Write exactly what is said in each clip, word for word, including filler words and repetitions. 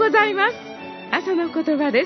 ございます。朝の言葉です。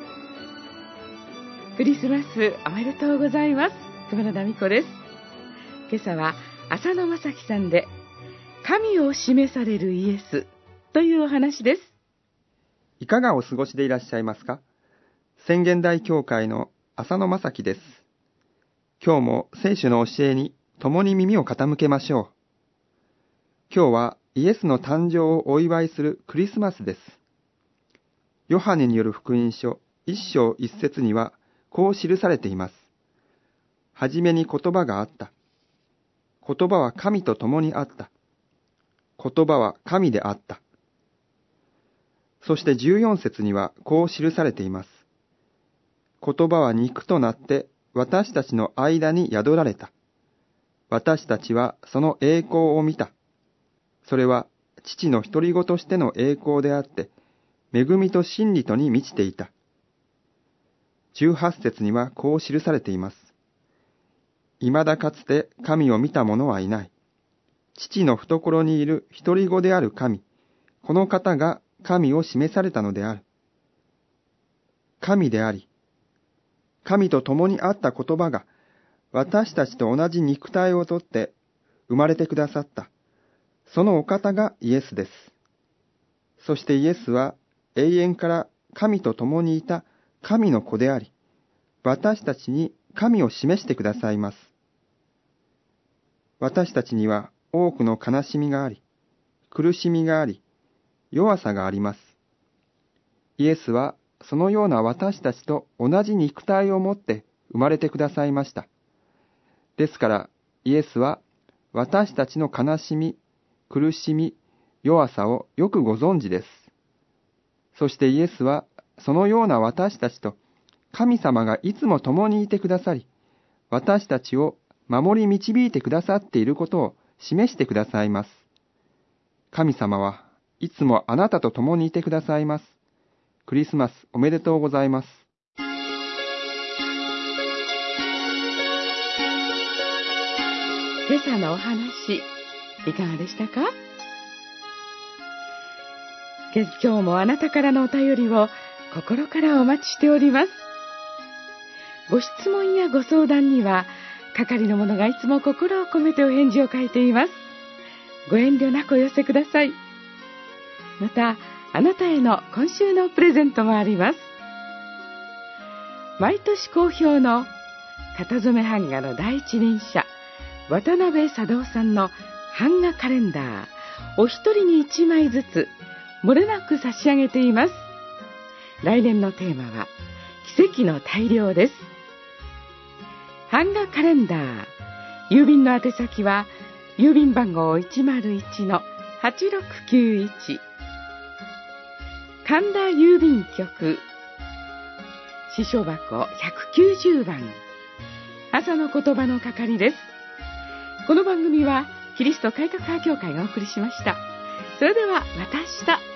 クリスマスおめでとうございます。熊野田美子です。今朝は浅野正樹さんで神を示されるイエスというお話です。 いかがお過ごしでいらっしゃいますか？宣言台教会の浅野正樹です。今日も聖書の教えに共に耳を傾けましょう。今日はイエスの誕生をお祝いするクリスマスです。ヨハネによる福音書一章一節にはこう記されています。はじめに言葉があった。言葉は神と共にあった。言葉は神であった。そしてじゅうよん節にはこう記されています。言葉は肉となって私たちの間に宿られた。私たちはその栄光を見た。それは父の独り子としての栄光であって、恵みと真理とに満ちていた。じゅうはち節にはこう記されています。未だかつて神を見た者はいない。父の懐にいる独り子である神、この方が神を示されたのである。神であり、神と共にあった言葉が、私たちと同じ肉体をとって生まれてくださった。そのお方がイエスです。そしてイエスは永遠から神と共にいた神の子であり、私たちに神を示してくださいます。私たちには多くの悲しみがあり、苦しみがあり、弱さがあります。イエスはそのような私たちと同じ肉体を持って生まれてくださいました。ですからイエスは私たちの悲しみ、苦しみ、弱さをよくご存知です。そしてイエスはそのような私たちと神様がいつも共にいてくださり、私たちを守り導いてくださっていることを示してくださいます。神様はいつもあなたと共にいてくださいます。クリスマスおめでとうございます。 今朝のお話、いかがでしたか？今日もあなたからのお便りを心からお待ちしております。ご質問やご相談には、係の者がいつも心を込めてお返事を書いています。ご遠慮なくお寄せください。また、あなたへの今週のプレゼントもあります。毎年好評の型染め版画の第一人者、渡辺貞夫さんの版画カレンダー、お一人に一枚ずつ、漏れなく差し上げています。来年のテーマは、奇跡の大量です。版画カレンダー、郵便の宛先は、郵便番号 いちまるいちのはちろくきゅういち、神田郵便局、支所箱ひゃくきゅうじゅうばん、朝の言葉の係です。この番組はキリスト改革派教会がお送りしました。それではまた明日。